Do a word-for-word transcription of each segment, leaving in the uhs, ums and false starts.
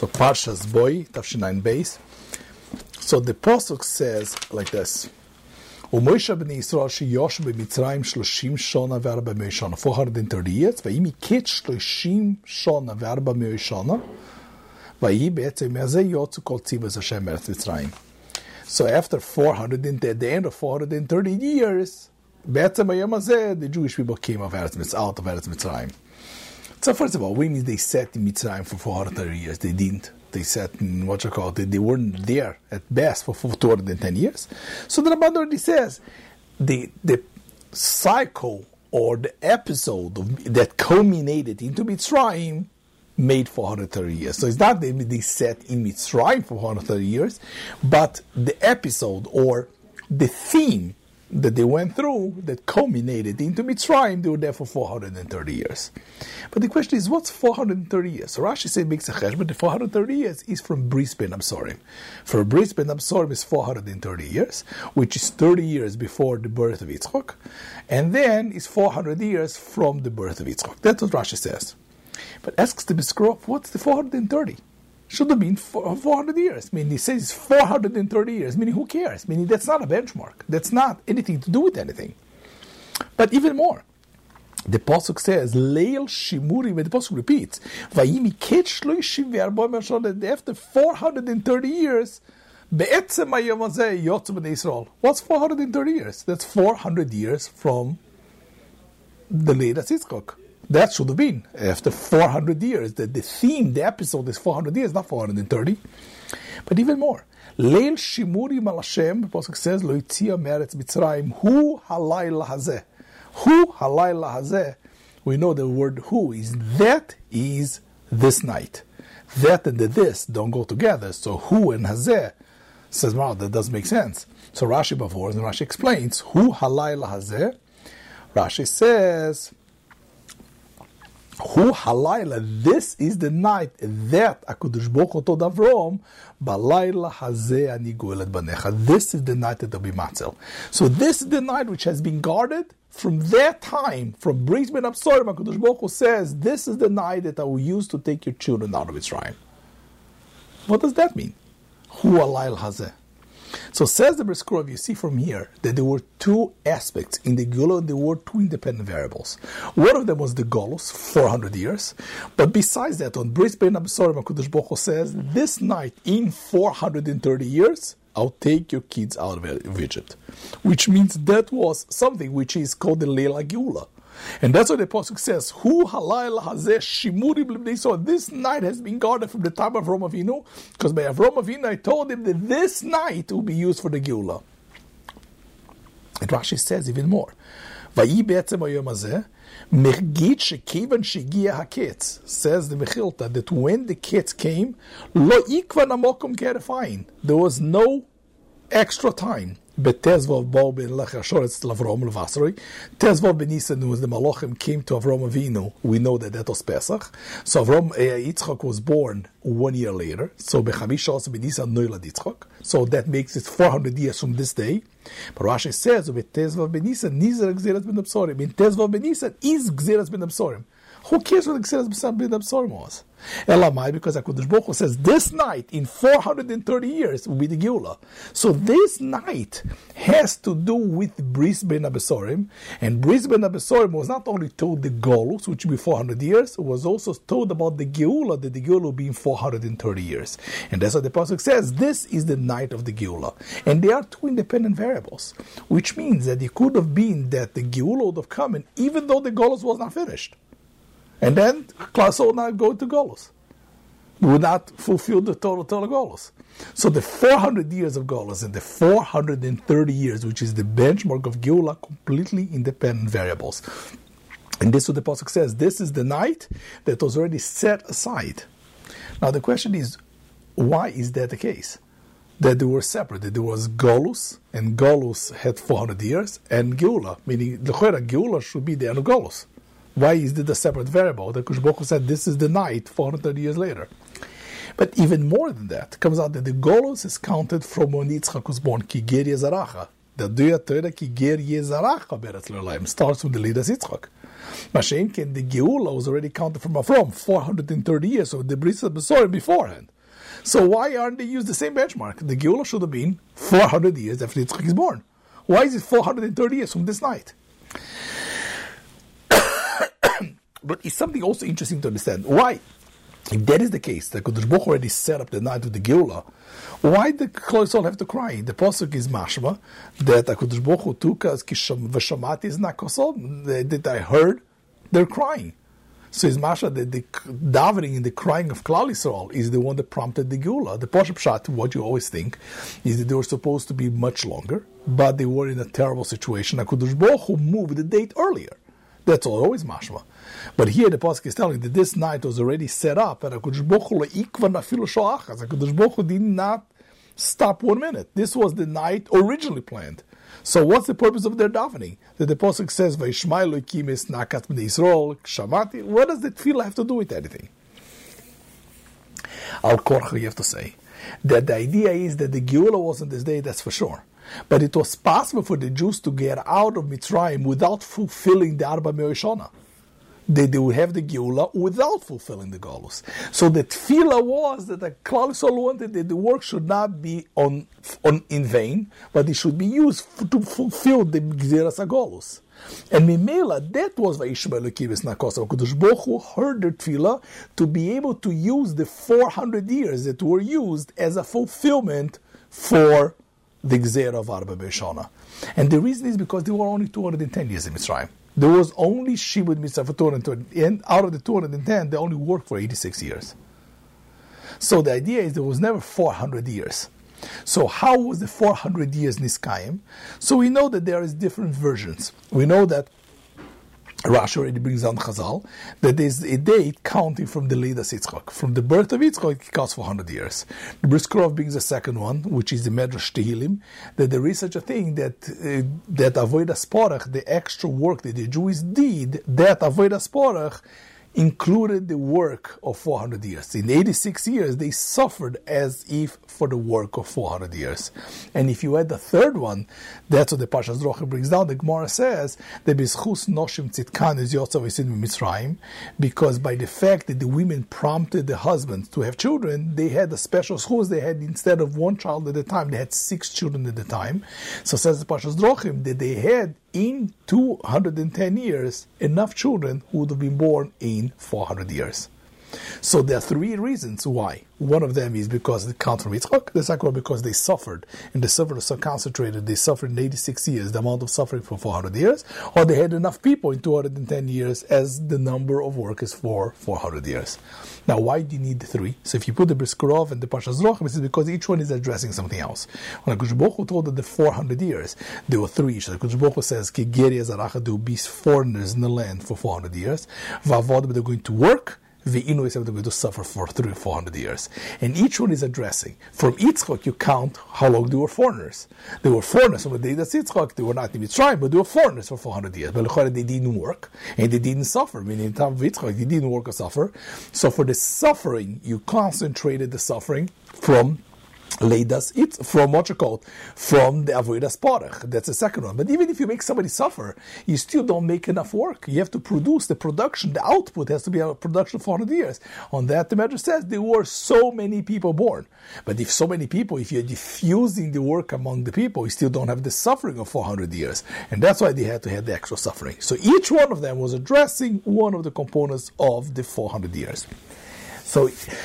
So Parshas Boy, Tafshinayin Beis. So the Pasuk says like this. U'Moshe b'nei Yisrael sheyosh b'Mitzrayim shloshim shana ve'arba me'oy shana, four hundred thirty years. V'yimi ket shloshim shana ve'arba me'oy shana. V'yi be'etzem yazeh yotzu kol tzivos Hashem eretz Mitzrayim. So after four hundred, at the end of four hundred thirty years, be'etzem hayom hazeh, the Jewish people came out of Eretz, out of Eretz Mitzrayim. So first of all, what means they sat in Mitzrayim for four hundred thirty years? They didn't. They sat in what you call it. They, they weren't there at best for two hundred ten years. So the Ramban already says the the cycle or the episode of, that culminated into Mitzrayim made four hundred thirty years. So it's not that they sat in Mitzrayim for four hundred thirty years, but the episode or the theme that they went through that culminated into Mitzrayim, they were there for four hundred thirty years. But the question is, what's four hundred thirty years? So Rashi said, makes a chesh, but the four hundred thirty years is from Bris Ben Absorim. For Bris Ben Absorim is four hundred thirty years, which is thirty years before the birth of Yitzchak, and then is four hundred years from the birth of Yitzchak. That's what Rashi says. But asks the Biskrof, what's the four hundred thirty? Should have been four hundred years. I mean, he says four hundred thirty years, meaning who cares? Meaning that's not a benchmark. That's not anything to do with anything. But even more, the Pasuk says, Leil Shimuri, when the Pasuk repeats, Vayimi ket shloishim ve'arba me'oy shana, after four hundred thirty years, be'etzem hayom hazeh yotzu b'nei Yisrael. What's four hundred thirty years? That's four hundred years from the latest Yitzchak. That should have been after four hundred years. The, the theme, the episode is four hundred years, not four hundred thirty. But even more. Leil Shimuri mal Hashem, the Pasuk says, Lo yitzia me'eretz Mitzrayim, hu halayla hazeh. Hu halayla hazeh. We know the word hu is that is this night. That and the this don't go together. So hu and hazeh says, wow, that doesn't make sense. So Rashi before, and Rashi explains, hu halayla hazeh. Rashi says, Hu halayla, this is the night that HaKadosh Baruch Hu told Avram, Balayla hazeh ani goel et banecha. This is the night that they'll be matzel. So this is the night which has been guarded from that time, from Bris Ben Absorim. HaKadosh Baruch Hu says, this is the night that I will use to take your children out of Mitzrayim. What does that mean? Hu halayla hazeh. So says the Briskrov, you see from here that there were two aspects in the Geula, and there were two independent variables. One of them was the Golus, four hundred years. But besides that, on Bris Ben Absorim, HaKadosh Baruch Hu says, this night, in four hundred thirty years, I'll take your kids out of Egypt. Which means that was something which is called the Leila Geula. And that's what the Pasuk says, Hu halayla hazeh shimuri b'nei Yisrael. This night has been guarded from the time of Avram Avinu, because by Avram Avinu I told him that this night will be used for the Geula. And Rashi says even more. Vayi be'etzem hayom hazeh, mergit shekivan shegia haketz. Says the Mechilta that when the ketz came, lo ikvan amokum kerefayin. There was no extra time. Betezvav Bo ben Lechashor it's Avram Levasroi. Tezvav ben Nisan, when the Malachim came to Avram Avinu, we know that that was Pesach. So Avram uh, Yitzchak was born one year later. So Bechamish also ben Nisan Noilad Yitzchak. So that makes it four hundred years from this day. But Rashi says, Betezvav ben Nisan Nizar Gzeras ben Absorim. In Tezvav ben Nisan is Gzeras ben Absorim. Who cares what Gzeras ben Absorim was? Elamai, because HaKadosh Baruch Hu says this night in four hundred thirty years will be the Geula. So this night has to do with Bris Ben Absorim, and Bris Ben Absorim was not only told the Golus, which will be four hundred years, it was also told about the Geula, that the Geula will be in four hundred thirty years. And that's what the Pasuk says, this is the night of the Geula. And they are two independent variables, which means that it could have been that the Geula would have come in even though the Golus was not finished. And then Klaus will not go to Golus. Would not fulfill the total total Golus. So the four hundred years of Golus and the four hundred thirty years, which is the benchmark of Geula, completely independent variables. And this is what the Pasuk says. This is the night that was already set aside. Now the question is, why is that the case? That they were separate. That there was Golus, and Golus had four hundred years, and Geula, meaning the Geula should be the end of Golus. Why is it a separate variable? The HaKadosh Baruch Hu said this is the night four hundred thirty years later. But even more than that, it comes out that the Golus is counted from when Yitzchak was born, Ki Ger Zaracha. The Dua Torah ki ger yezaracha beretz l'olayim starts with the Lidas Yitzchak. Mashenkin, the Geula was already counted from Avram, four hundred thirty years, so the Bris Besorim beforehand. So why aren't they use the same benchmark? The Geula should have been four hundred years after Yitzchak is born. Why is it four hundred thirty years from this night? But it's something also interesting to understand. Why? If that is the case, that Kodesh Baruch Hu already set up the night of the Geula, why did Klal Yisrael have to cry? The pasuk is mashma that Kodesh Baruch Hu took as v'shamati is nakosol, that I heard they're crying. So it's mashma that the davening and the crying of Klal Yisrael is the one that prompted the Geula. The pasuk pshat, what you always think, is that they were supposed to be much longer, but they were in a terrible situation. Kodesh Baruch Hu moved the date earlier. That's all, always mashma. But here the pasuk is telling that this night was already set up, and HaKadosh Baruch Hu le'ikvan afilu sho'achas. HaKadosh Baruch Hu did not stop one minute. This was the night originally planned. So what's the purpose of their davening? That the pasuk says, "Vayishma Elokim es nakat b'nei Yisrael shamati." What does that tefillah have to do with anything? Al korcha, you have to say that the idea is that the Geula wasn't this day. That's for sure. But it was possible for the Jews to get out of Mitzrayim without fulfilling the Arba Me'oshana. They, they would have the Geula without fulfilling the Galus. So the tefillah was that the Klal Yisrael wanted that the work should not be on, on in vain, but it should be used f- to fulfill the Gzeras HaGalus. And Mimela, that was Vayishma Elokim es nakosav. Kodesh Baruch Hu heard the tefillah to be able to use the four hundred years that were used as a fulfillment for the Gzera of Arba Be'Shana. And the reason is because there were only two hundred ten years in Mitzrayim. There was only Shibud Mitzvah for two hundred twenty, and out of the two hundred ten, they only worked for eighty-six years. So the idea is there was never four hundred years. So how was the four hundred years Niskayim? So we know that there is different versions. We know that Rashi already brings down Chazal, that there is a date counting from the Lidas Yitzchak. From the birth of Yitzchak, it counts for one hundred years. The Bris Korov brings a second one, which is the Medrash Tehillim, that there is such a thing that uh, that Avodas Porach, the extra work that the Jews did, that Avodas Porach included the work of four hundred years. In eighty-six years, they suffered as if for the work of four hundred years. And if you add the third one, that's what the Parshas Rocha brings down. The Gemara says that B'zchus Noshim Tzitkan is Yotzav Yisid Mitzrayim, because by the fact that the women prompted the husbands to have children, they had a special schus. They had, instead of one child at a time, they had six children at a time. So says the Parshas Rochim that they had in two hundred ten years enough children who would have been born in four hundred years. So there are three reasons why. One of them is because they count from Yitzchak. The second one because they suffered, and the suffering was so concentrated, they suffered in eighty-six years, the amount of suffering for four hundred years, or they had enough people in two hundred ten years as the number of workers for four hundred years. Now, why do you need the three? So if you put the Bris Korov and the Parshas Rochim, it's because each one is addressing something else. When HaKadosh Baruch Hu told that the four hundred years, there were three. So HaKadosh Baruch Hu says, Ki geri azaracha, there will be foreigners in the land for four hundred years. V'avodim, they're going to work. The Inu is going to suffer for three or four hundred years. And each one is addressing. From Yitzchak, you count how long they were foreigners. They were foreigners from the day that's Yitzchak. They were not in Mitzrayim, but they were foreigners for four hundred years. But they didn't work, and they didn't suffer. Meaning, in time of Yitzchak, they didn't work or suffer. So for the suffering, you concentrated the suffering from Leidas, it's from what you call from the Avodas Porach. That's the second one. But even if you make somebody suffer, you still don't make enough work. You have to produce the production, the output has to be a production of four hundred years. On that, the Medrash says there were so many people born. But if so many people, if you're diffusing the work among the people, you still don't have the suffering of four hundred years. And that's why they had to have the extra suffering. So each one of them was addressing one of the components of the four hundred years. So,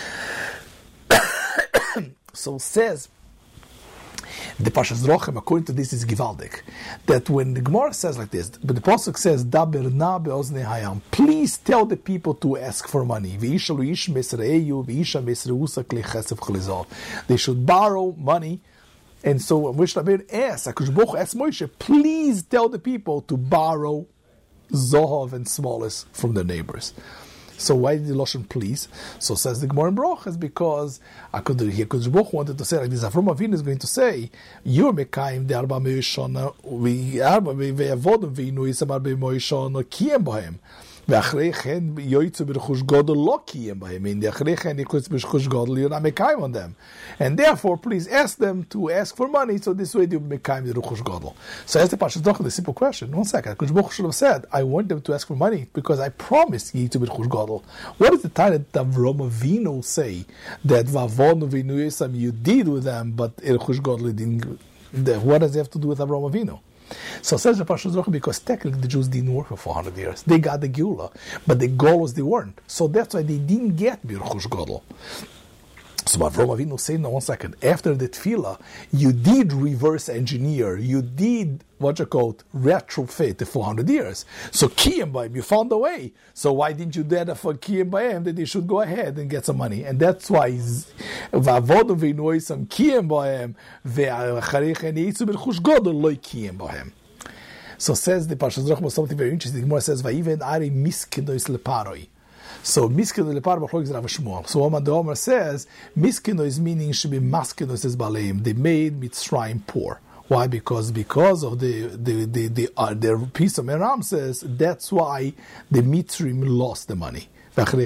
So says the Parshas Rochim, according to this, is Givaldik, that when the Gemara says like this, but the Pasuk says, Daber na be'ozne hayam, please tell the people to ask for money. They should borrow money. And so when Moshe asks, HaKadosh Baruch Hu asks Moshe, please tell the people to borrow Zohav and smallest from their neighbors. So why did the Lashon please? So says the Gemara in Brachas, because HaKadosh Baruch Hu wanted to say like this. Avram Avinu is going to say, "You're mekayim the arba me'ishana, we arba ve'avodim ve'inu yisamar be'moishana kiyem b'hem." ואחרי כן יויצו ברכוש גודל לא קיים בהם. mean, אחרי כן יקוץ ברכוש גודל, you're not מקיים on them. And therefore, please ask them to ask for money, so this way they will מקיים the רכוש גודל. So ask the Pashas Docha the simple question. One second, HaKadosh Baruch Hu should have said, I want them to ask for money because I promised you to be רכוש גודל. What is the time that Avraham Avinu say that Vavonu Vinu Yisam you did with them, but רכוש גודל didn't? What does it have to do with Avraham Avinu? So says the Pashas Docha, because technically the Jews didn't work for four hundred years. They got the Geula, but the Golos they weren't. So that's why they didn't get Birchush Godel. So Avraham Avinu saying, no, one second, after the Tefillah, you did reverse engineer, you did, what you call it, retrofit the four hundred years. So Kiyam Baim, you found a way. So why didn't you do that for Kiyam Baim, that they should go ahead and get some money? And that's why Vavodu Vinoisam Kiyam Baim, Ve'acharech and Yitzu B'Chush Godel Loi Kiyam Baim. So says the Pashas Docha something very interesting. The Gemara says, Vayiven Ari Miskinois Leparoi. So miskino lepar b'chlok is Rav Shmuel. So Omar the Omer says miskino is meaning should be maskino says baleim. They made Mitzrayim poor. Why? Because because of the the the the, uh, the piece of Meram says that's why the Mitzrayim lost the money. So as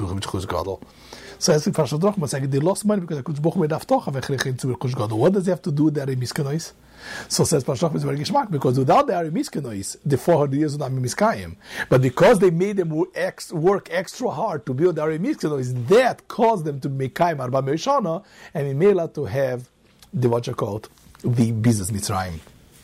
the Pashas Docha saying they lost money because HaKadosh Baruch Hu made avtocha v'chrechin to b'chush gadol. What does he have to do with the Ari miskinois? So says Pashas Docha is very geschmack, because without the Ari miskinois, the four hundred years would not be miskayim. But because they made them work extra hard to build the Ari miskinois, that caused them to make kaim arba meishana and in Mela to have the what you call the business Mitzrayim.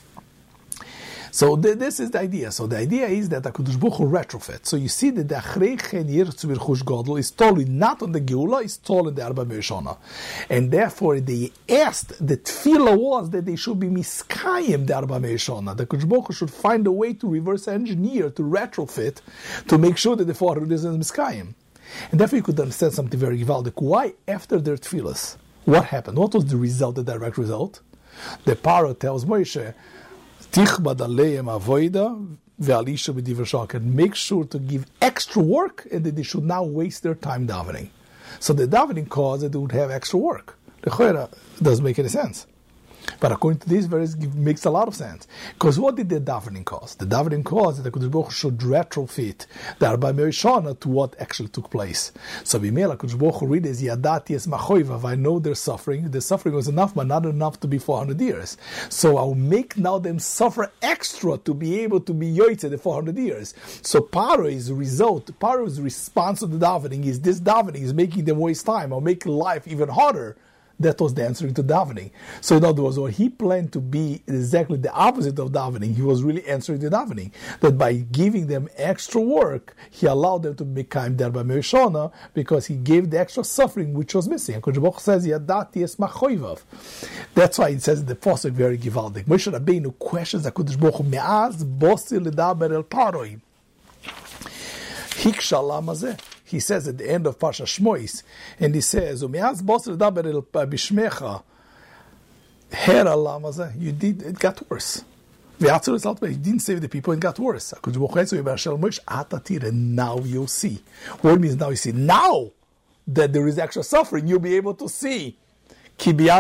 So th- this is the idea. So the idea is that HaKadosh Baruch Hu retrofit. So you see that the Achrei Chen Yirtzu B'Chush Godel is totally not on the Geula, it's totally in the Arba Meishana. And therefore they asked, the tefillah was that they should be miskayim the Arba Meishana. The HaKadosh Baruch Hu should find a way to reverse engineer, to retrofit, to make sure that the four hundred is miskayim. And therefore you could understand something very givaldik. Why after their tefillahs? What happened? What was the result, the direct result? The Paro tells Moshe, Tichbad aleim avoida ve'alisha b'divrei shakar. Make sure to give extra work and that they should not waste their time davening. So the davening caused that they would have extra work. The Chayra doesn't make any sense. But according to this verse, it makes a lot of sense. Because what did the davening cause? The davening caused that the HaKadosh Baruch Hu should retrofit the Arba Meishana to what actually took place. So Bimela, HaKadosh Baruch Hu reads, Yadati es machoivav, I know their suffering. The suffering was enough, but not enough to be four hundred years. So I'll make now them suffer extra to be able to be yoytze the four hundred years. So Paro is result, Paro's response to the davening is this davening is making them waste time or making life even harder. That was the answering to davening. So in other words, what he planned to be exactly the opposite of davening, he was really answering the davening. That by giving them extra work, he allowed them to become derba meishana because he gave the extra suffering which was missing. And HaKadosh Baruch Hu says, Yadati es machoivav. That's why it says in the pasuk very givaldik. Moshe Rabbeinu questions HaKadosh Baruch Hu, Me'az bosi ledaber el paroi. Hikshala mazeh. He says at the end of Parsha Shmois, and he says, "Umiaz bosr daber el bishmecha, hera lamaze." You did it got worse. V'atzur result, he didn't save the people; it got worse. And now you'll see. What means now you see? Now that there is extra suffering, you'll be able to see. So you see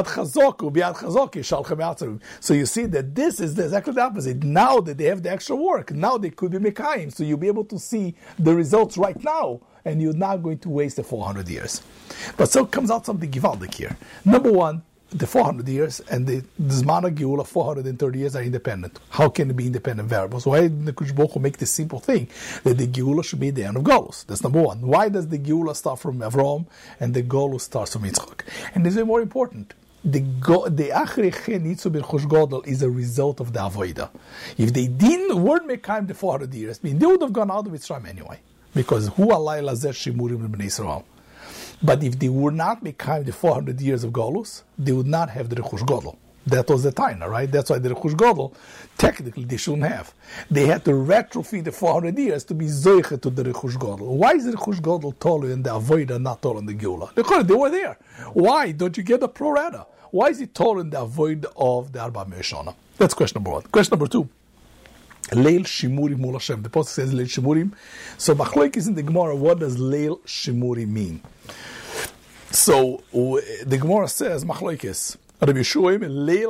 that this is exactly the opposite. Now that they have the extra work, now they could be mekayim. So you'll be able to see the results right now, and you're not going to waste the four hundred years. But so comes out something givaldik here. Number one, the four hundred years and the Zman Geula, four hundred thirty years, are independent. How can it be independent variables? Why did the HaKadosh Baruch Hu make this simple thing that the Geula should be the end of Golus? That's number one. Why does the Geula start from Avram and the Golus starts from Yitzchak? And this is more important. The the Achrei Chen Yitzu B'Chush Godel is a result of the Avoida. If they didn't weren't Mekayim the four hundred years, I mean, they would have gone out of Mitzrayim anyway. Because Hu Alay Lazer Shimurim B'nei Yisrael. But if they would not Mekayim the four hundred years of Golus, they would not have the Rechush Godel. That was the Taina, right? That's why the Rechush Godel, technically, they shouldn't have. They had to retrofit the four hundred years to be Zoiche to the Rechush Godel. Why is the Rechush Godel taller in the Avoida, not taller in the Geula? They were there. Why don't you get the pro rata? Why is it taller in the Avoid of the Arba Meishana? That's question number one. Question number two. Leil Shimurim Mul Hashem. The Pasuk says Leil Shimurim. So Machloik is in the Gemara. What does Leil Shimurim mean? So the Gemara says Machloikis. This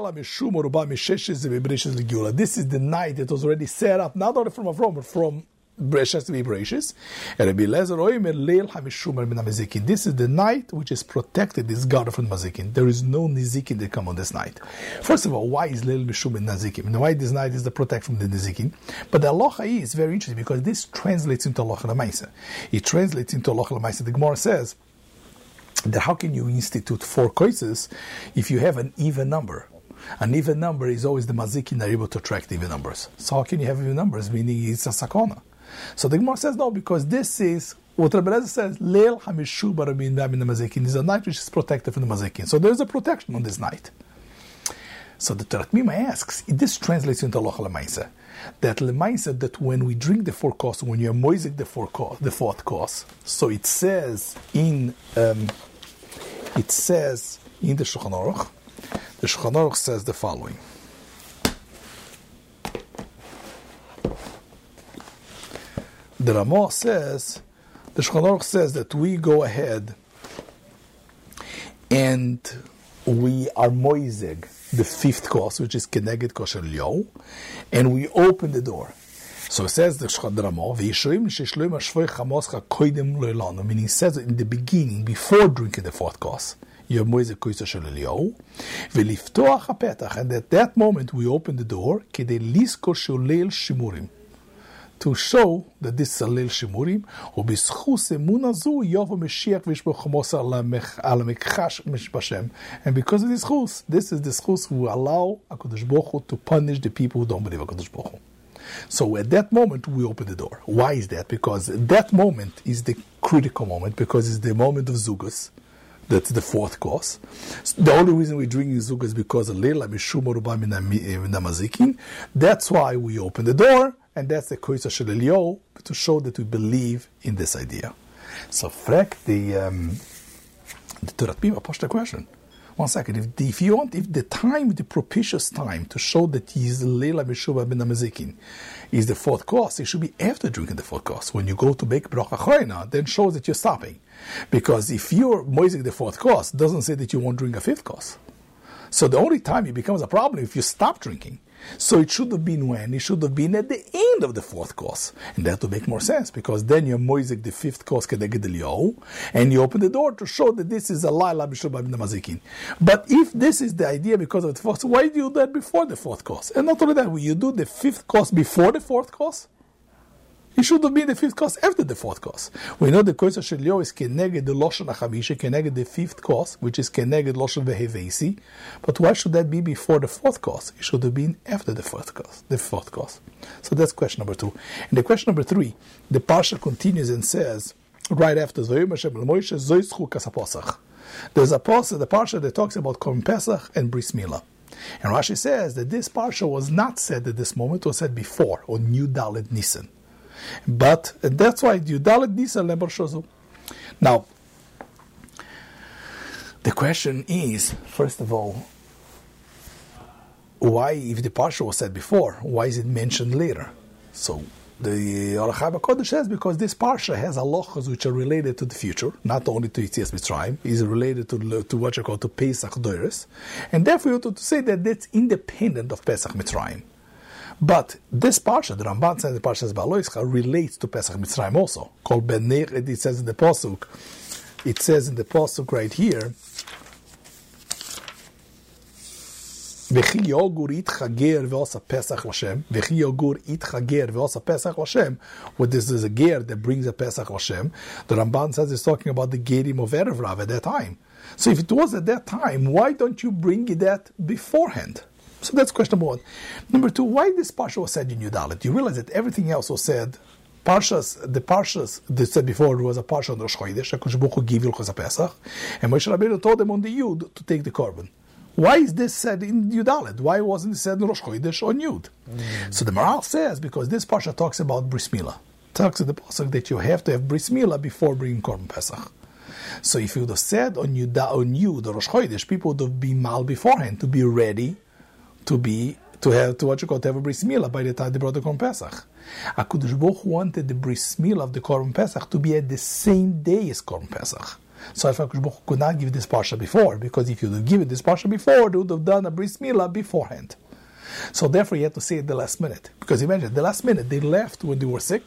is the night that was already set up, not only from Avram, but from It has to be bracious. And Rabbi Eliezer Oimer Leil HaMishumer Min HaMazikin. This is the night which is protected, is guarded from Mazikin. There is no Nizikin that come on this night. First of all, why is Leil Mishumer Nazikin? And why this night is the protection from the Nizikin? But the halacha is very interesting because this translates into halacha l'maisa. It translates into halacha l'maisa. The Gemara says that how can you institute four koises if you have an even number? An even number is always the mazikin are able to attract even numbers. So how can you have even numbers? Meaning it's a sakona. So the Gemara says no, because this is what Rabbi Eliezer says. Leil hamishu barabin v'amin mazikin is a night which is protected from the mazikin. So there is a protection on this night. So the Torat Mima asks, this translates into halacha l'maisa. That l'maisa that when we drink the four course, when you are moizik the four course, the fourth course. So it says in um, it says in the Shulchan Aruch. The Shulchan Aruch says the following. The Ramah says, the Shulchan Aruch says that we go ahead and we are moizeg, the fifth course, which is Keneged Kosher Lyo, and we open the door. So it says the Shulchan Ramah, meaning it says in the beginning, before drinking the fourth course, and at that moment we open the door to show that this is a Leil Shimurim, and because of this chus, this is the chus who allow HaKadosh Baruch Hu to punish the people who don't believe HaKadosh Baruch Hu. So at that moment we open the door. Why is that? Because that moment is the critical moment, because it's the moment of Zugas. That's the fourth course. The only reason we're drinking Zug is because of Leila Mishuma Ruba Minamazikin. That's why we open the door, and that's the Koisa Shel Elio, to show that we believe in this idea. So, Frek, the um, the Torat Mima posed the question. One second, if the, if you want, if the time, the propitious time to show that he is Leila Mishuma Minamazikin is the fourth course, it should be after drinking the fourth course. When you go to make Bracha Choyna, then shows that you're stopping. Because if you're moising the fourth course, it doesn't say that you won't drink a fifth course. So the only time it becomes a problem if you stop drinking. So it should have been when? It should have been at the end of the fourth course. And that would make more sense, because then you're moising the fifth course, and you open the door to show that this is a Laila B'Shubah Bin Mazikin. But if this is the idea because of the fourth, why do you do that before the fourth course? And not only that, will you do the fifth course before the fourth course? It should have been the fifth course after the fourth course. We know the Koisa Shel Elio is Keneged the Loshen HaChamisha, Keneged the fifth course, which is Keneged Loshen Vehevesi. But why should that be before the fourth course? It should have been after the fourth course. The fourth course. So that's question number two. And the question number three, the Parsha continues and says, right after Zoyim Hashem L'Moshe, Zoyischu Kasapasach. There's a Parsha, the Parsha that talks about Korban Pesach and Bris Milah. And Rashi says that this Parsha was not said at this moment, it was said before, on Yud Daled Nisan. But that's why Yudalet Nisa Leber Shozu. Now, the question is, first of all, why, if the Parsha was said before, why is it mentioned later? So the Aruch HaKodesh says because this Parsha has halachas which are related to the future, not only to Yetzias Mitzrayim, is related to to what you call to Pesach Doros, and therefore you have to say that that's independent of Pesach Mitzrayim. But this Parsha, the Ramban says the Parsha Baloischa, relates to Pesach Mitzrayim also. Called Ben Ner, it says in the Pasuk, it says in the Pasuk right here, V'chi yogur itchager ve'osa Pesach l'Shem, V'chi yogur itchager ve'osa Pesach l'Shem, what this is a ger that brings a Pesach l'Shem, the Ramban says it's talking about the gerim of Erev Rav at that time. So if it was at that time, why don't you bring that beforehand? So that's question number one. Number two, why this Parsha was said in Yudalet? You realize that everything else was said, Parshas, the Parshas that said before was a Parsha on Rosh Chodesh, HaKadosh Baruch Hu gave Hilchos HaPesach, and Moshe Rabbeinu told them on the Yud to take the Korban. Why is this said in Yudalet? Why wasn't it said in Rosh Chodesh on Yud? Mm. So the Maral says, because this Parsha talks about Bris Milah, talks in the Pasuk that you have to have Bris Milah before bringing Korban Pesach. So if you would have said on Yud, on Yud, or Rosh Chodesh, people would have been mal beforehand to be ready to be, to have, to what you call, to have a Bris Milah by the time they brought the Korban Pesach. HaKadosh Baruch Hu wanted the Bris Milah of the Korban Pesach to be at the same day as Korban Pesach. So if HaKadosh Baruch Hu could not give this Parsha before, because if you would have given this Parsha before, they would have done a Bris Milah beforehand. So therefore you had to say it the last minute. Because imagine, the last minute, they left when they were sick,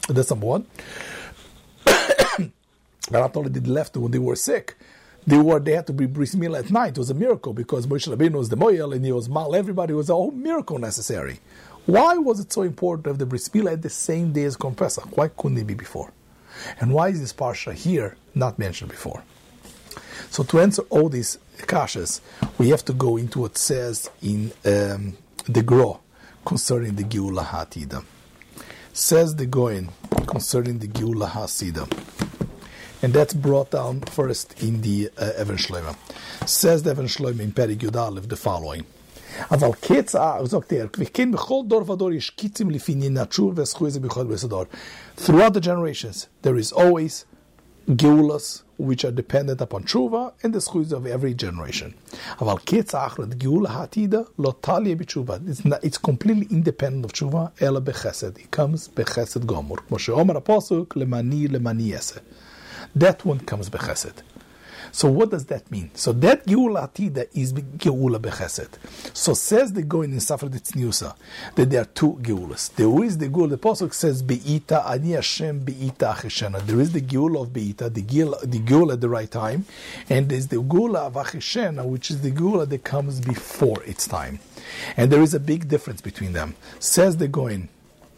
That's number one. And not only did they left when they were sick, they were they had to be bris milah at night. It was a miracle because Moshe Rabbeinu was the moyel and he was mal. Everybody was a whole miracle necessary. Why was it so important to have the bris milah at the same day as Korban Pesach? Why couldn't it be before? And why is this parsha here not mentioned before? So to answer all these kashas, we have to go into what it says in um, the Gro concerning the Geula HaAtida. Says the Goin concerning the Geula HaSida. And that's brought down first in the uh, Even Shlomo. Says the Even Shlomo in Perik Yud Aleph the following. אבל קץ, sagt er, וכן בכל דור ודור יש קיצים לפי נצ'ור וזכוי זה בכל בסדור. Throughout the generations, there is always geulas which are dependent upon tshuva and the schuyas of every generation. אבל קץ האחרון, גאולה העתידה, לא תליה בתשובה. It's completely independent of tshuva, אלא בחסד. It comes בחסד גמור. כמו שאומר הפסוק, למעני למעני יעשה. That one comes bechesed. So what does that mean? So that Geula Atida is Geula Bechesed. So says the Goin in Safra Tzniusa that there are two Geulas. There is the Geula, the Pasuk says Be'ita, Ani Hashem Be'ita Achishena. There is the Geula of Be'ita, the Geula, the Geula at the right time, and there's the Geula of Achishena, which is the Geula that comes before its time. And there is a big difference between them. Says the Goin,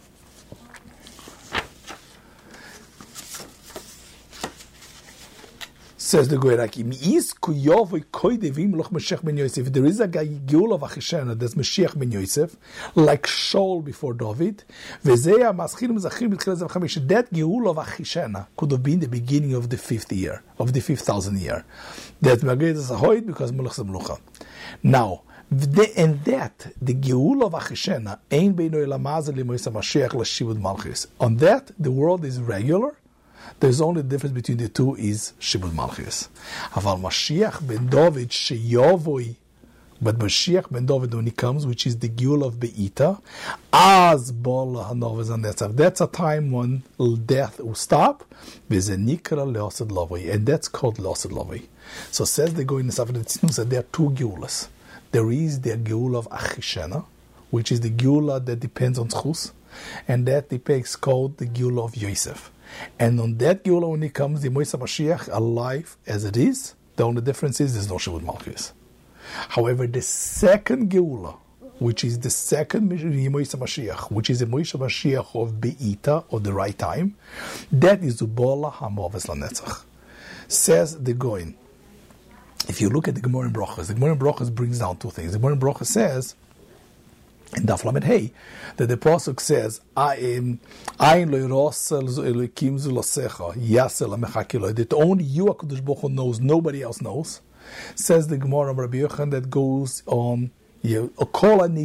says the Goyraki, if there is a guy Geula of Achishena, that's Mashiach ben Yosef, like Shaul before David, that Geula of Achishena could have been the beginning of the fifth year, of the fifth thousand year. That Magredas Ahoid because Melech Zemlucha. Now, the, and that the Geula of Achishena ain't beino elamaz lemoisa Mashiach l'shivud Malchus. On that, the world is regular. There's only the difference between the two is Shibud Malchus. Aval Mashiach ben David sheyovoi, but Mashiach ben David when he comes, which is the Geula of Be'ita, az bol hanovez hanetzach. That's a time when death will stop. V'zenikra leosed lavoi, and that's called leosed lavoi. So says they go in the Safra Tzniusa that there are two Geulas. There is the Geula of Achishena, which is the Geula that depends on Zchus, and that depends called the Geula of Yosef. And on that Geula, when it comes, the Moisa Mashiach alive as it is, the only difference is there's no Shibud Malchus. However, the second Geula, which is the second Moisa Mashiach, which is the Moisa Mashiach of Be'ita, of the right time, that is Ubola HaMoves LaNetzach. Says the Goin, if you look at the Gemara in Brachas, the Gemara in Brachas brings down two things. The Gemara in Brachas says, in Daf Lamed Hey, that the Pasuk says, "Ayin lo yirosel elokim zulosecha yasel amechakiloi." That only you, HaKadosh Baruch Hu, knows, nobody else knows. Says the Gemara of Rabbi Yochanan that goes on. All the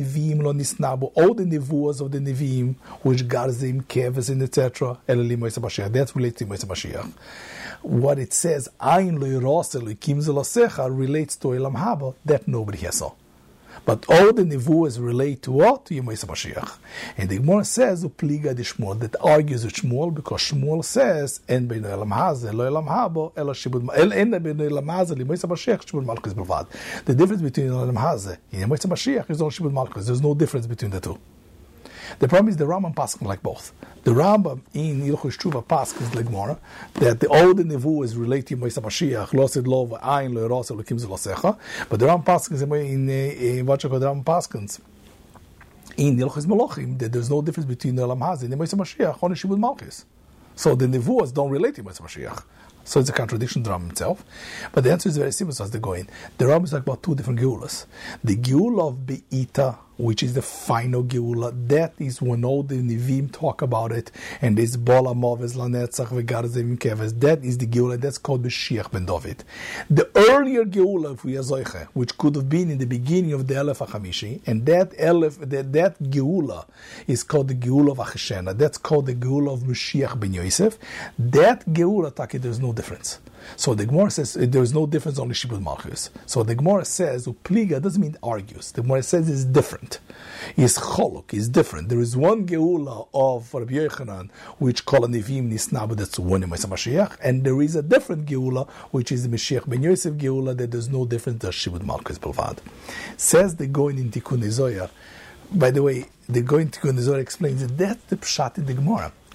nevuas of the Nevi'im, which Garzim, Keves, and et cetera. That's related to Moisei Mashiach. What it says, "Ayin lo yirosel elokim zulosecha," relates to Elam Haba that nobody has saw. But all the nevuas relate to what? To Yemais Mashiach. And the Gemara says, Upliga de Shmuel, that argues with Shmuel, because Shmuel says, En beino elam haze, lo elam habo, ela shibud, en beino elam haze, Yemais Mashiach, shibud malchus belvad. The difference between elam haze and Yemais Mashiach is only shibud malchus. There's no difference between the two. The problem is the Rambam paskin like both. The Rambam in Ilchus Tshuva paskins like Gemara that the all the nevuas relate to Moisei Mashiach, lo sid lo v'ayin lo yirosel elokim zulosecha. But the Rambam paskins in in what you call the Rambam paskins in Ilchus Malachim that there's no difference between the Elam Hazi and the Moisei Mashiach, only Shibud Malchus. So the nevuas don't relate to Moisei Mashiach. So it's a contradiction to the Rambam itself. But the answer is very simple as they go in. The Rambam is like about two different Geulas. The Geula of Be'ita, which is the final Geula, that is when all the Nevi'im talk about it, and this Bola Moves Lanetzach Vegarzim Keves, that is the Geula, that's called Mashiach ben David. The earlier Geula of Yazoiche, which could have been in the beginning of the Elef HaChamishi, and that Elef, that, that Geula is called the Geula of Achishena, that's called the Geula of Mashiach ben Yosef. That Geula, Taki, there's no difference. So the Gemara says uh, there is no difference, only Shibud Malchus. So the Gemara says Upliga doesn't mean argues. The Gemara says it's different. It's cholok. It's different. There is one Geula of Rabbi Yochanan which call a Nevi'im Nisnabu, that's one in Moisei Mashiach, and there is a different Geula which is the Mashiach ben Yosef Geula that there's no difference. There's Shibud Malchus Belvad. Says the Goin in Tikkun Zohar. By the way, the Goin in Tikkun Zohar explains that that's the pshat in the Gemara.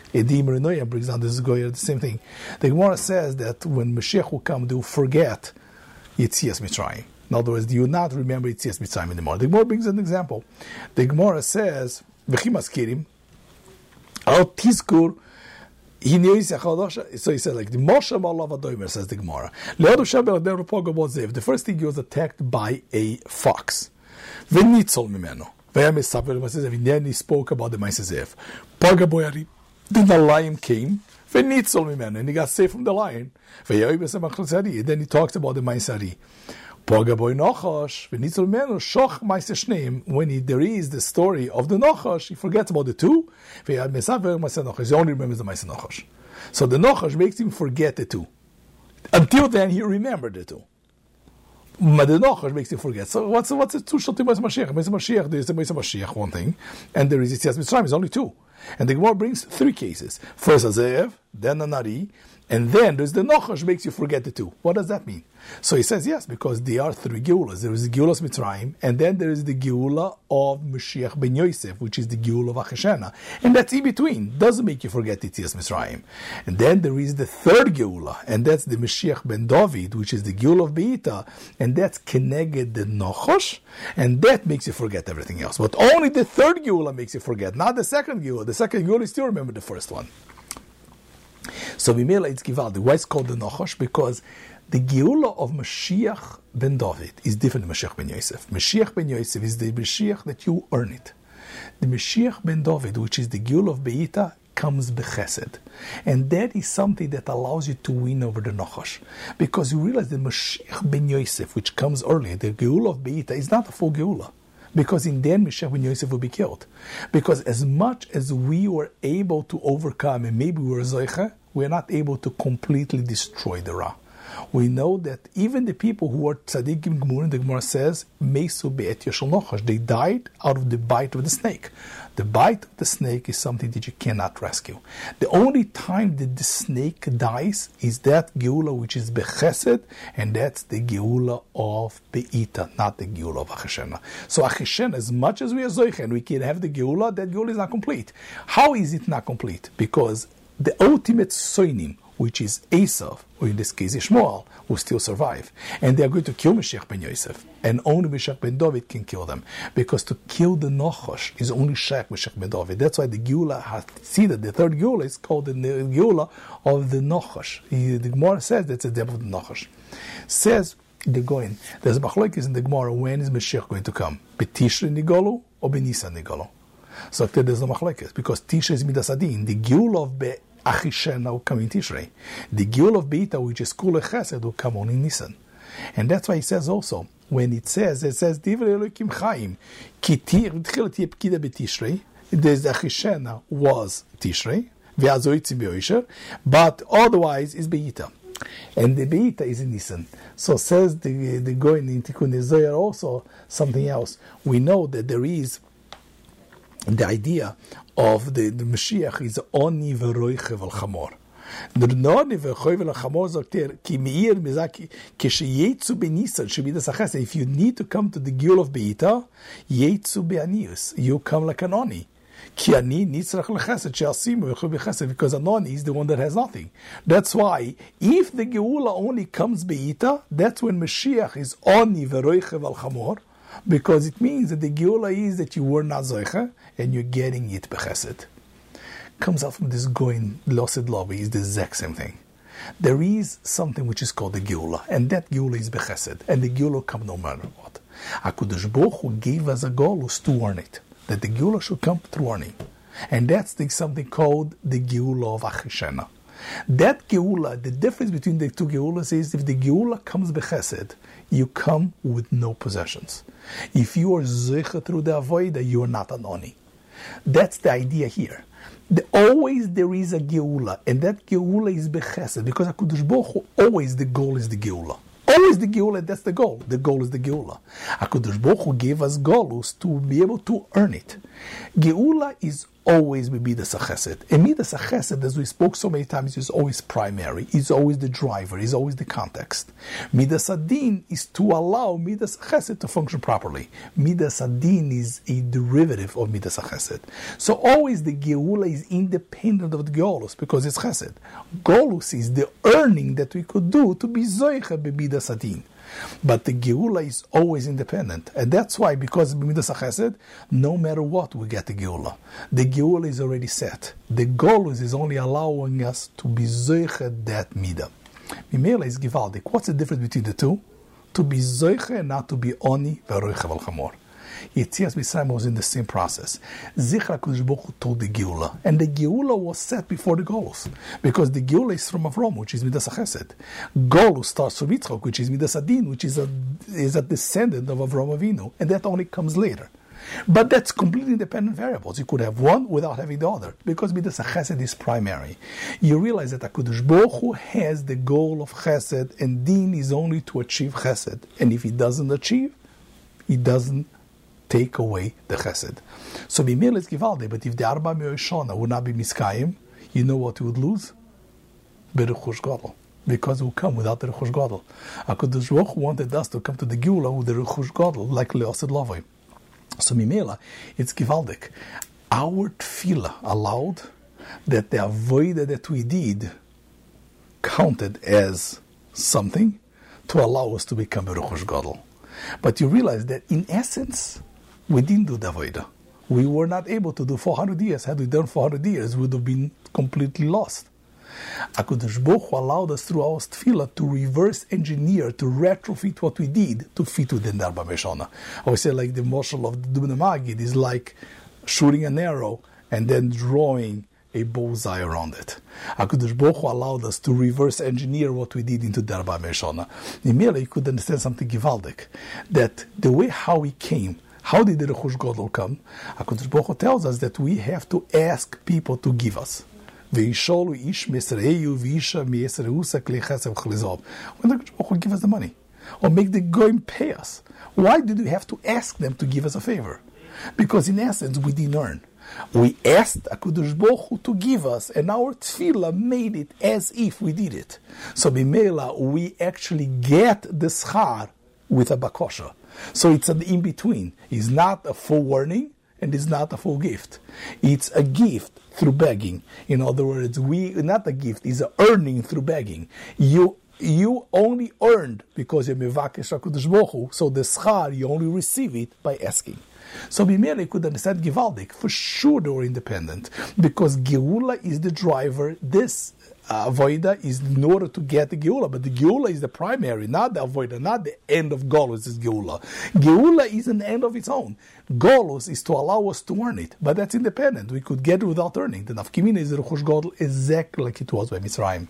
Edim Renoya brings down this Goyer, the same thing. The Gemara says that when Mashiach will come, they will forget Yetzias Mitzrayim. In other words, do you not remember Yetzias Mitzrayim anymore? The Gemara brings an example. The Gemara says, V'chi maskirim, al tizkur, so he said, like the Moshe Malav Adoimer, says the Gemara. The first thing, he was attacked by a fox. V'nitzol mimeno. And then he spoke about the Maisezev. Pagaboyari. Then the lion came. V'nitzol mimeno. And he got saved from the lion. And then he talks about the Maisari. Pagaboy Nochosh. V'nitzol mimeno. Shoch Maiseshneim. When he, there is the story of the Nochosh, he forgets about the two. He only remembers the Maise Nochosh. So the Nochosh makes him forget the two. Until then, he remembered the two. But the Nochosh makes him forget. So what's what's the two Shotim Maise Mashiach? Maise Mashiach, there is the Maise Mashiach, one thing, and there is Yetzias Mitzrayim, it's only two. And the Gemara brings three cases. First a Ze'ev, then a Nari, and then there's the Nochosh makes you forget the two. What does that mean? So he says, yes, because there are three Geulas. There is the Geulas Mitzrayim, and then there is the Geula of Mashiach ben Yosef, which is the Geula of Achashena. And that's in between. Doesn't make you forget Yetzias Mitzrayim. And then there is the third Geula, and that's the Mashiach ben David, which is the Geula of Beita, and that's Keneged the Nochosh, and that makes you forget everything else. But only the third Geula makes you forget, not the second Geula. The second Geula, you still remember the first one. So Bimela, it's Givaldi. Why it's called the Nochosh? Because the Geula of Mashiach ben David is different than Mashiach ben Yosef. Mashiach ben Yosef is the Mashiach that you earn it. The Mashiach ben David, which is the Geula of Beita, comes bechesed. And that is something that allows you to win over the Nochosh. Because you realize the Mashiach ben Yosef, which comes earlier, the Geula of Beita, is not a full Geula. Because in then Mashiach ben Yosef will be killed. Because as much as we were able to overcome, and maybe we were Zoicha, we are not able to completely destroy the Ra. We know that even the people who are tzaddikim gemurim, the Gemara says, Meisu be'et yashal nochash, they died out of the bite of the snake. The bite of the snake is something that you cannot rescue. The only time that the snake dies is that geula which is bechesed, and that's the geula of be'ita, not the geula of achashena. So achashena, as much as we are zoich and we can have the geula, that geula is not complete. How is it not complete? Because the ultimate soinim, which is Esav, or in this case Ishmael, will still survive. And they are going to kill Mashiach ben Yosef. And only Mashiach ben David can kill them. Because to kill the Nochosh is only Shech Mashiach ben David. That's why the Geula, has, see that the third Geula is called the Geula of the Nochosh. The Gemara says that's the depth of the Nochosh. Says the Goin, there's a machlokes in the Gemara, when is Mashiach going to come? B'Tishrei Nigolo or B'Nisan Nigolo? So there's no machlokes, because Tishrei is Midas Adin. The Geula of Be Achishena will come in Tishrei. The Geula of Beita, which is Kula Chesed, will come on in Nisan. And that's why he says also, when it says, it says, Divrei Elokim Chaim, Kitir, Tchilat Yepkida B'Tishrei, there's Achishena was Tishrei, Ve'azoitzim Be'oisher, but otherwise is Beita. And the Beita is in Nisan. So says the, the Goin in Tikkun Zohar also something else. We know that there is the idea of the, the Mashiach is Oni v'roichev al chamor. The Oni v'roichev al chamor zokter ki meir mizaki k'sheyetzu b'nisan shebidas achas. If you need to come to the Geula of Beita, yetzu be'anius. You come like an Oni. Ki ani nitzrach l'chesed she'asimu v'choy b'chesed, because an Oni is the one that has nothing. That's why if the Geula only comes Beita, that's when Mashiach is Oni v'roichev al chamor. Because it means that the Geula is that you were not Zoicha, and you're getting it bechesed. Comes out from this going losid lobby is the exact same thing. There is something which is called the Geula, and that Geula is bechesed, and the Geula come no matter what. HaKadosh Baruch Hu gave us a golus to earn it, that the Geula should come through earning. And that's the, something called the Geula of Achishena. That Geula, the difference between the two Geulas is if the Geula comes bechesed, you come with no possessions. If you are Zoicha through the Avoida, you are not an Oni. That's the idea here. The, always there is a Geula, and that Geula is bechesed, because HaKadosh Baruch Hu, always the goal is the Geula. Always the Geula, that's the goal. The goal is the Geula. HaKadosh Baruch Hu gave us Golus to be able to earn it. Geula is always be Midas HaChesed. And Midas HaChesed, as we spoke so many times, is always primary. It's always the driver. It's always the context. Midas Adin is to allow Midas HaChesed to function properly. Midas Adin is a derivative of Midas HaChesed. So always the Geula is independent of the Golus because it's Chesed. Golus is the earning that we could do to be Zoicha be Midas Adin. But the Geula is always independent. And that's why, because of Midas HaChesed, no matter what, we get the Geula. The Geula is already set. The Golus is only allowing us to be Zoicha that Midah. Mimela is Givaldik. What's the difference between the two? To be Zoicha and not to be Oni Veroicha Val Chamor. Yetzias Mitzrayim was in the same process. Zichra HaKadosh Baruch Hu told the Geula, and the Geula was set before the Golus, because the Geula is from Avram, which is Midas HaChesed. Golus starts from Yitzchak, which is Midas Adin, which is a is a descendant of Avram Avinu, and that only comes later. But that's completely independent variables. You could have one without having the other, because Midas HaChesed is primary. You realize that HaKadosh Baruch Hu has the goal of Chesed, and Din is only to achieve Chesed. And if he doesn't achieve, he doesn't take away the Chesed. So Bimel is Givaldi, but if the Arba Me'oshana would not be Miskayim, you know what you would lose? Beruchush Gadol. Because it will come without the Rechush Gadol. HaKadosh Baruch Hu wanted us to come to the Geula with the Rechush Gadol, like Leosid Lavoi. So Mimela, it's Givaldik. Our Tefillah allowed that the Avodah that we did counted as something to allow us to become Beruchush Gadol. But you realize that in essence, we didn't do the Avodah. We were not able to do four hundred years. Had we done four hundred years, we would have been completely lost. HaKadosh Baruch Hu allowed us through our tefillah to reverse engineer, to retrofit what we did to fit within the Arba Meshana. I always say, like the moshel of the Dubna Magid is like shooting an arrow and then drawing a bullseye around it. HaKadosh Baruch Hu allowed us to reverse engineer what we did into the Arba Meshana. Immediately you could understand something givaldik, that the way how we came, how did the Rechush Gadol come? HaKadosh Baruch Hu tells us that we have to ask people to give us. When the Baruch Hu give us the money, or make the goyim pay us, why did we have to ask them to give us a favor? Because in essence we didn't earn. We asked HaKadosh Baruch Hu to give us, and our tefillah made it as if we did it. So b'meila we actually get the schar with a bakosha. So it's an in between. It's not a full warning and it's not a full gift. It's a gift through begging. In other words, we not a gift, it's an earning through begging. You you only earned because you're mevakesh HaKadosh Baruch Hu, so the schar you only receive it by asking. So Bimele could understand Givaldik. For sure they were independent, because Geula is the driver. This uh, Avoida is in order to get the Geula, but the Geula is the primary, not the Avoida, not the end of Golus is Geula. Geula is an end of its own. Golus is to allow us to earn it, but that's independent. We could get it without earning. The Nafkimina is the Rechush Gadol exactly like it was by Mitzrayim.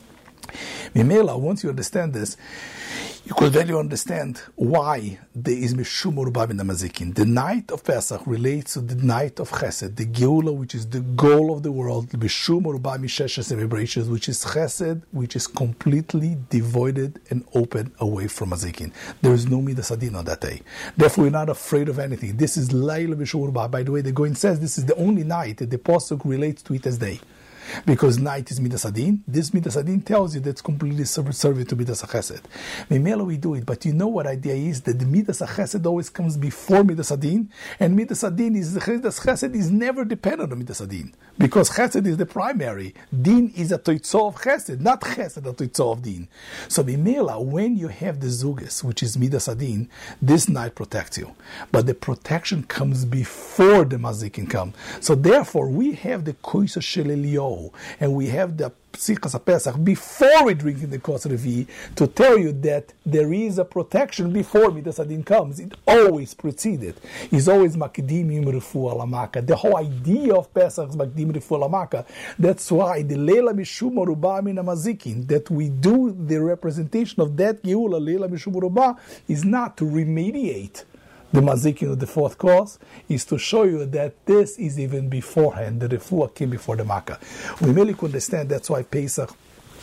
Mimela, once you understand this, you could then understand why there is Mishum Urba Min HaMazikin. The night of Pesach relates to the night of Chesed, the Geula, which is the goal of the world, Mishum Urba Misheshes celebrations, which is Chesed, which is completely devoid and open away from Mazikin. There is no Midas Adin on that day. Therefore, we're not afraid of anything. This is Laila Mishum Urba. By the way, the Goin says this is the only night that the Pasuk relates to it as day. Because night is Midas Adin. This Midas Adin tells you that's completely subservient to Midas HaChesed. Mimela we do it, but you know what idea is? That the Midas HaChesed always comes before Midas Adin, and Midas Adin is, the Midas HaChesed is never dependent on Midas Adin. Because Chesed is the primary. Din is a toitzah of Chesed, not Chesed a toitzah of Din. So Mimela, when you have the Zugas, which is Midas Adin, this night protects you. But the protection comes before the Mazikin come. So therefore, we have the Koisa Shel Eliyahu, and we have the Psichas HaPesach before we drink in the Kos Revi to tell you that there is a protection before Midas Adin comes. It always preceded. It's always Makdimim Refuah Lamaka. The whole idea of Pesach is Makdim Refuah Lamaka. That's why the Leila Mishum Urba Min HaMazikin, that we do the representation of that Geula, Leila Mishum Urba, is not to remediate the mazikin of the fourth cause, is to show you that this is even beforehand. The refuah came before the makkah. We really could understand that's why Pesach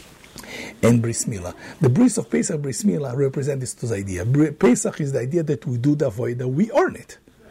and Bris Milah. The bris of Pesach, Bris Milah represent this idea. Pesach is the idea that we do the avodah, we earn it.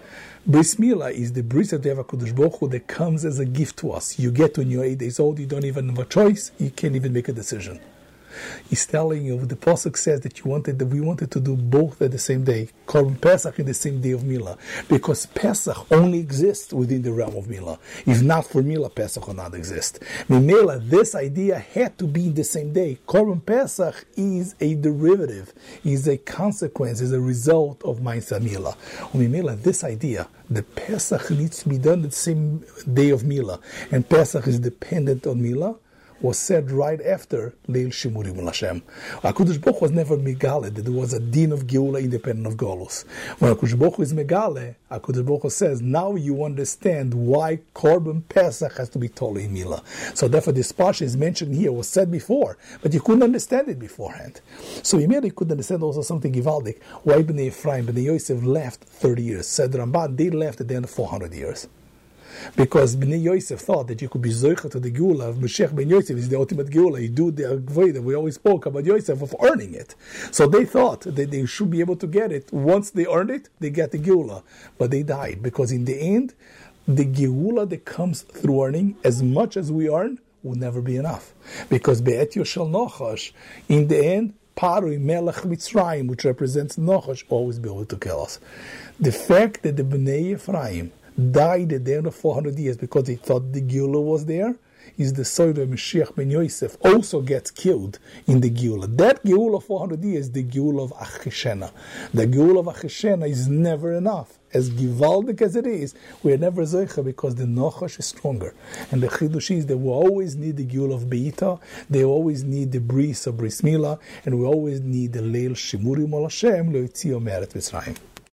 Bris Milah is the bris that we have a Kadosh Baruch Hu that comes as a gift to us. You get when you're eight days old, you don't even have a choice, you can't even make a decision. He's telling you, the Pasuk says that you wanted that we wanted to do both at the same day, Korban Pesach in the same day of Milah, because Pesach only exists within the realm of Milah. If not for Milah, Pesach will not exist. Milah, this idea had to be in the same day. Korban Pesach is a derivative, is a consequence, is a result of Ma'aseh Milah. Milah, this idea, the Pesach needs to be done the same day of Milah, and Pesach is dependent on Milah, was said right after Leil Shimurim Hashem. HaKadosh Baruch Hu was never megale that there was a din of Geula independent of Golus. When HaKadosh Baruch Hu is megale, HaKadosh Baruch Hu says, now you understand why Korban Pesach has to be totally in Milah. So therefore this parsha is mentioned here, was said before, but you couldn't understand it beforehand. So you merely could understand also something Givaldik, why Bnei Ephraim, Bnei Yosef left thirty years. Said Ramban, they left at the end of four hundred years. Because Bnei Yosef thought that you could be zoicha to the Geula of Mashiach ben Yosef is the ultimate Geula. You do the Avodah. We always spoke about Yosef of earning it. So they thought that they should be able to get it. Once they earned it, they get the Geula. But they died. Because in the end, the Geula that comes through earning, as much as we earn, will never be enough. Because Be'et Yoshel Nochash, in the end, Parui Melech Mitzrayim, which represents Nochash, always be able to kill us. The fact that the Bnei Ephraim died at the end of four hundred years because they thought the Geula was there, is the soil of Mashiach ben Yosef also gets killed in the Geula. That Geula of four hundred years is the Geula of Achishena. The Geula of Achishena is never enough. As givaldik as it is, we are never zeicha because the Nachash is stronger. And the Chidush is that we always need the Geula of Beita, they always need the bris of Bris Milah, and we always need the Leil Shimurim Ol Hashem Lo Yitzio Meret Mitzrayim.